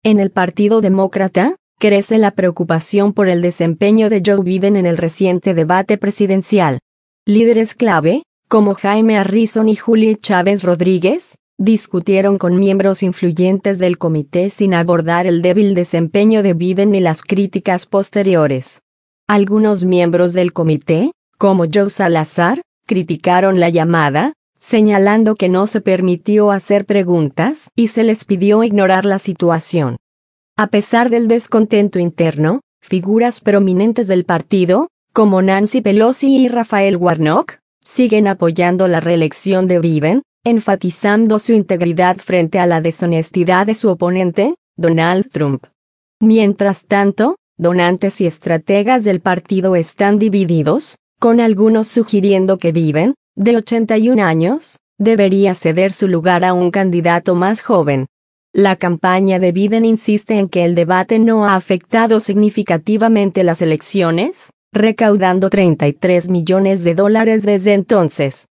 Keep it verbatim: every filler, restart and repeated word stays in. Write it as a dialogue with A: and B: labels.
A: En el Partido Demócrata, crece la preocupación por el desempeño de Joe Biden en el reciente debate presidencial. Líderes clave, como Jaime Harrison y Julie Chávez Rodríguez, discutieron con miembros influyentes del comité sin abordar el débil desempeño de Biden ni las críticas posteriores. Algunos miembros del comité, como Joe Salazar, criticaron la llamada, señalando que no se permitió hacer preguntas y se les pidió ignorar la situación. A pesar del descontento interno, figuras prominentes del partido, como Nancy Pelosi y Rafael Warnock, siguen apoyando la reelección de Biden, enfatizando su integridad frente a la deshonestidad de su oponente, Donald Trump. Mientras tanto, donantes y estrategas del partido están divididos, con algunos sugiriendo que Biden, de ochenta y un años, debería ceder su lugar a un candidato más joven. La campaña de Biden insiste en que el debate no ha afectado significativamente las elecciones, recaudando treinta y tres millones de dólares desde entonces.